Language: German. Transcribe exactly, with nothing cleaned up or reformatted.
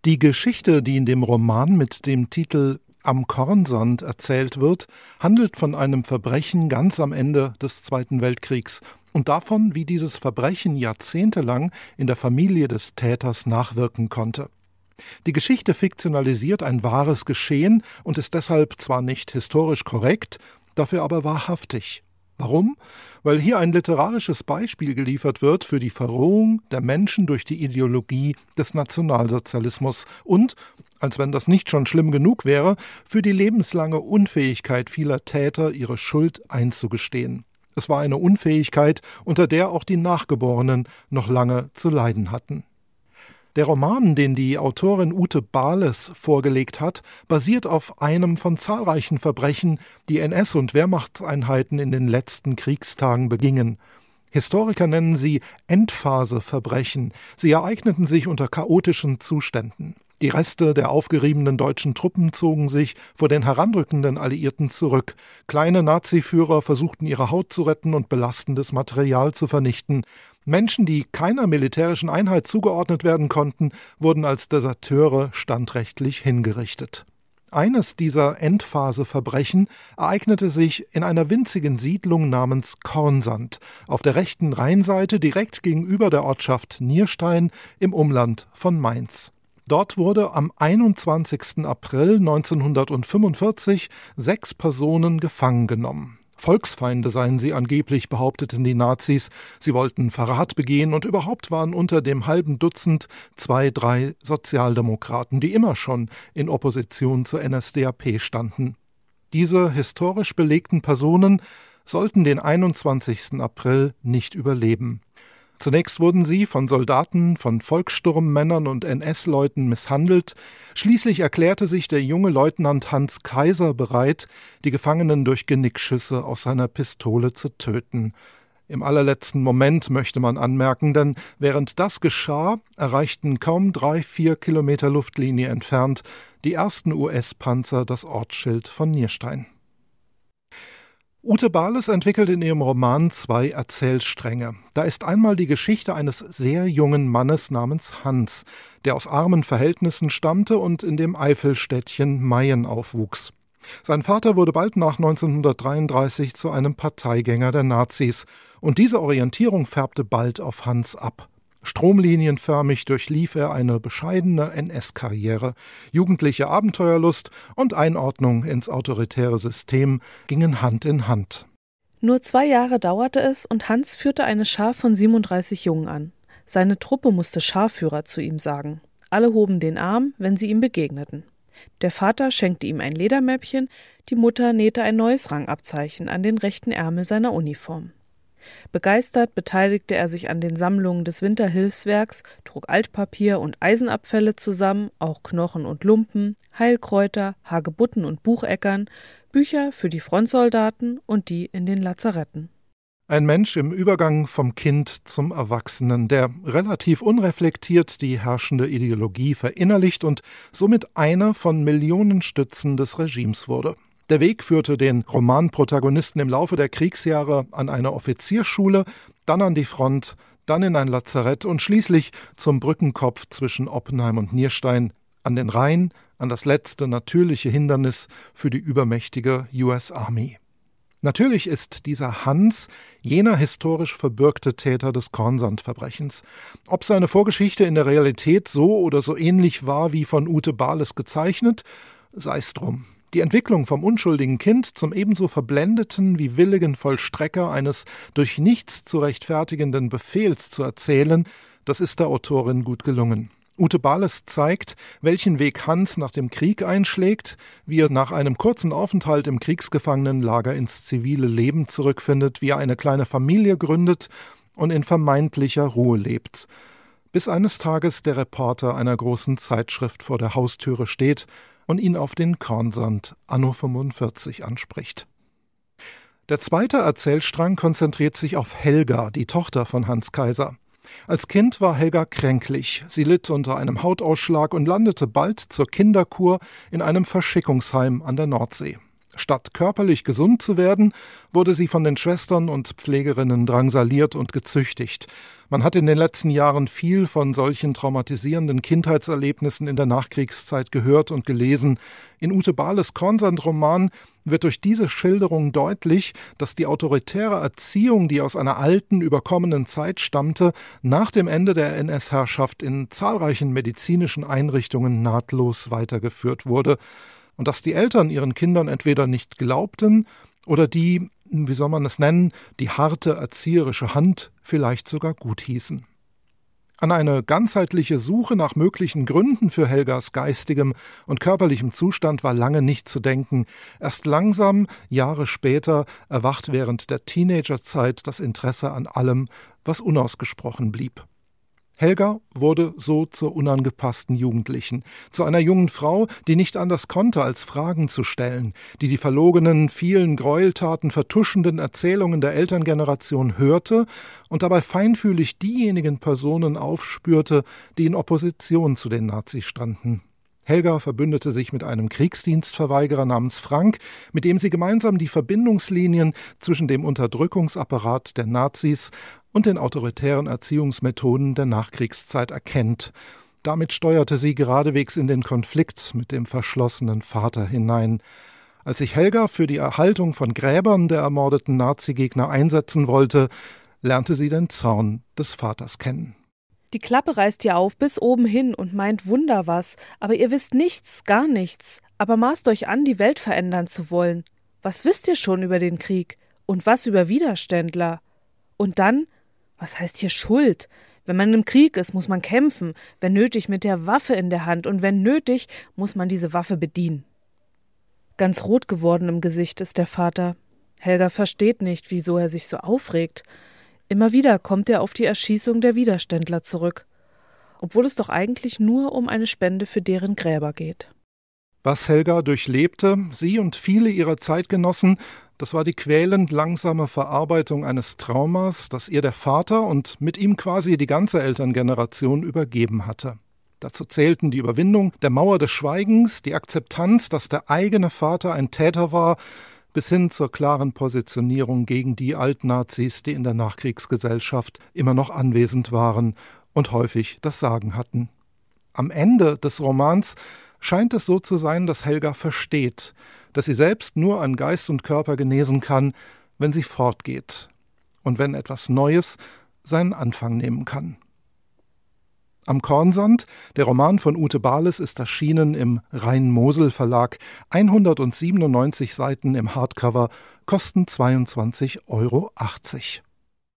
Die Geschichte, die in dem Roman mit dem Titel Am Kornsand erzählt wird, handelt von einem Verbrechen ganz am Ende des Zweiten Weltkriegs und davon, wie dieses Verbrechen jahrzehntelang in der Familie des Täters nachwirken konnte. Die Geschichte fiktionalisiert ein wahres Geschehen und ist deshalb zwar nicht historisch korrekt, dafür aber wahrhaftig. Warum? Weil hier ein literarisches Beispiel geliefert wird für die Verrohung der Menschen durch die Ideologie des Nationalsozialismus und, als wenn das nicht schon schlimm genug wäre, für die lebenslange Unfähigkeit vieler Täter, ihre Schuld einzugestehen. Es war eine Unfähigkeit, unter der auch die Nachgeborenen noch lange zu leiden hatten. Der Roman, den die Autorin Ute Bales vorgelegt hat, basiert auf einem von zahlreichen Verbrechen, die N S- und Wehrmachtseinheiten in den letzten Kriegstagen begingen. Historiker nennen sie Endphase-Verbrechen. Sie ereigneten sich unter chaotischen Zuständen. Die Reste der aufgeriebenen deutschen Truppen zogen sich vor den heranrückenden Alliierten zurück. Kleine Nazi-Führer versuchten ihre Haut zu retten und belastendes Material zu vernichten. Menschen, die keiner militärischen Einheit zugeordnet werden konnten, wurden als Deserteure standrechtlich hingerichtet. Eines dieser Endphase-Verbrechen ereignete sich in einer winzigen Siedlung namens Kornsand, auf der rechten Rheinseite direkt gegenüber der Ortschaft Nierstein im Umland von Mainz. Dort wurde am einundzwanzigsten April neunzehnhundertfünfundvierzig sechs Personen gefangen genommen. Volksfeinde seien sie angeblich, behaupteten die Nazis. Sie wollten Verrat begehen und überhaupt waren unter dem halben Dutzend zwei, drei Sozialdemokraten, die immer schon in Opposition zur N S D A P standen. Diese historisch belegten Personen sollten den einundzwanzigsten April nicht überleben. Zunächst wurden sie von Soldaten, von Volkssturmmännern und N S-Leuten misshandelt. Schließlich erklärte sich der junge Leutnant Hans Kaiser bereit, die Gefangenen durch Genickschüsse aus seiner Pistole zu töten. Im allerletzten Moment möchte man anmerken, denn während das geschah, erreichten kaum drei, vier Kilometer Luftlinie entfernt die ersten U S-Panzer das Ortsschild von Nierstein. Ute Bales entwickelt in ihrem Roman zwei Erzählstränge. Da ist einmal die Geschichte eines sehr jungen Mannes namens Hans, der aus armen Verhältnissen stammte und in dem Eifelstädtchen Mayen aufwuchs. Sein Vater wurde bald nach neunzehnhundertdreiunddreißig zu einem Parteigänger der Nazis und diese Orientierung färbte bald auf Hans ab. Stromlinienförmig durchlief er eine bescheidene N S-Karriere. Jugendliche Abenteuerlust und Einordnung ins autoritäre System gingen Hand in Hand. Nur zwei Jahre dauerte es und Hans führte eine Schar von siebenunddreißig Jungen an. Seine Truppe musste Scharführer zu ihm sagen. Alle hoben den Arm, wenn sie ihm begegneten. Der Vater schenkte ihm ein Ledermäppchen, die Mutter nähte ein neues Rangabzeichen an den rechten Ärmel seiner Uniform. Begeistert beteiligte er sich an den Sammlungen des Winterhilfswerks, trug Altpapier und Eisenabfälle zusammen, auch Knochen und Lumpen, Heilkräuter, Hagebutten und Bucheckern, Bücher für die Frontsoldaten und die in den Lazaretten. Ein Mensch im Übergang vom Kind zum Erwachsenen, der relativ unreflektiert die herrschende Ideologie verinnerlicht und somit einer von Millionen Stützen des Regimes wurde. Der Weg führte den Romanprotagonisten im Laufe der Kriegsjahre an eine Offiziersschule, dann an die Front, dann in ein Lazarett und schließlich zum Brückenkopf zwischen Oppenheim und Nierstein, an den Rhein, an das letzte natürliche Hindernis für die übermächtige U S Army. Natürlich ist dieser Hans jener historisch verbürgte Täter des Kornsandverbrechens. Ob seine Vorgeschichte in der Realität so oder so ähnlich war wie von Ute Bales gezeichnet, sei's drum. Die Entwicklung vom unschuldigen Kind zum ebenso verblendeten wie willigen Vollstrecker eines durch nichts zu rechtfertigenden Befehls zu erzählen, das ist der Autorin gut gelungen. Ute Bales zeigt, welchen Weg Hans nach dem Krieg einschlägt, wie er nach einem kurzen Aufenthalt im Kriegsgefangenenlager ins zivile Leben zurückfindet, wie er eine kleine Familie gründet und in vermeintlicher Ruhe lebt. Bis eines Tages der Reporter einer großen Zeitschrift vor der Haustüre steht und ihn auf den Kornsand anno fünfundvierzig anspricht. Der zweite Erzählstrang konzentriert sich auf Helga, die Tochter von Hans Kaiser. Als Kind war Helga kränklich. Sie litt unter einem Hautausschlag und landete bald zur Kinderkur in einem Verschickungsheim an der Nordsee. Statt körperlich gesund zu werden, wurde sie von den Schwestern und Pflegerinnen drangsaliert und gezüchtigt. Man hat in den letzten Jahren viel von solchen traumatisierenden Kindheitserlebnissen in der Nachkriegszeit gehört und gelesen. In Ute Bahles Kornsand-Roman wird durch diese Schilderung deutlich, dass die autoritäre Erziehung, die aus einer alten, überkommenen Zeit stammte, nach dem Ende der N S-Herrschaft in zahlreichen medizinischen Einrichtungen nahtlos weitergeführt wurde. Und dass die Eltern ihren Kindern entweder nicht glaubten oder die, wie soll man es nennen, die harte erzieherische Hand vielleicht sogar guthießen. An eine ganzheitliche Suche nach möglichen Gründen für Helgas geistigem und körperlichem Zustand war lange nicht zu denken. Erst langsam, Jahre später, erwacht während der Teenagerzeit das Interesse an allem, was unausgesprochen blieb. Helga wurde so zur unangepassten Jugendlichen, zu einer jungen Frau, die nicht anders konnte, als Fragen zu stellen, die die verlogenen, vielen Gräueltaten vertuschenden Erzählungen der Elterngeneration hörte und dabei feinfühlig diejenigen Personen aufspürte, die in Opposition zu den Nazis standen. Helga verbündete sich mit einem Kriegsdienstverweigerer namens Frank, mit dem sie gemeinsam die Verbindungslinien zwischen dem Unterdrückungsapparat der Nazis und den autoritären Erziehungsmethoden der Nachkriegszeit erkennt. Damit steuerte sie geradewegs in den Konflikt mit dem verschlossenen Vater hinein. Als sich Helga für die Erhaltung von Gräbern der ermordeten Nazigegner einsetzen wollte, lernte sie den Zorn des Vaters kennen. Die Klappe reißt ihr auf bis oben hin und meint Wunder was, aber ihr wisst nichts, gar nichts, aber maßt euch an, die Welt verändern zu wollen. Was wisst ihr schon über den Krieg? Und was über Widerständler? Und dann, was heißt hier Schuld? Wenn man im Krieg ist, muss man kämpfen, wenn nötig mit der Waffe in der Hand und wenn nötig, muss man diese Waffe bedienen. Ganz rot geworden im Gesicht ist der Vater. Helga versteht nicht, wieso er sich so aufregt. Immer wieder kommt er auf die Erschießung der Widerständler zurück, obwohl es doch eigentlich nur um eine Spende für deren Gräber geht. Was Helga durchlebte, sie und viele ihrer Zeitgenossen, das war die quälend langsame Verarbeitung eines Traumas, das ihr der Vater und mit ihm quasi die ganze Elterngeneration übergeben hatte. Dazu zählten die Überwindung der Mauer des Schweigens, die Akzeptanz, dass der eigene Vater ein Täter war, bis hin zur klaren Positionierung gegen die Altnazis, die in der Nachkriegsgesellschaft immer noch anwesend waren und häufig das Sagen hatten. Am Ende des Romans scheint es so zu sein, dass Helga versteht, dass sie selbst nur an Geist und Körper genesen kann, wenn sie fortgeht und wenn etwas Neues seinen Anfang nehmen kann. Am Kornsand, der Roman von Ute Bahles, ist erschienen im Rhein-Mosel-Verlag. hundertsiebenundneunzig Seiten im Hardcover kosten zweiundzwanzig Euro achtzig.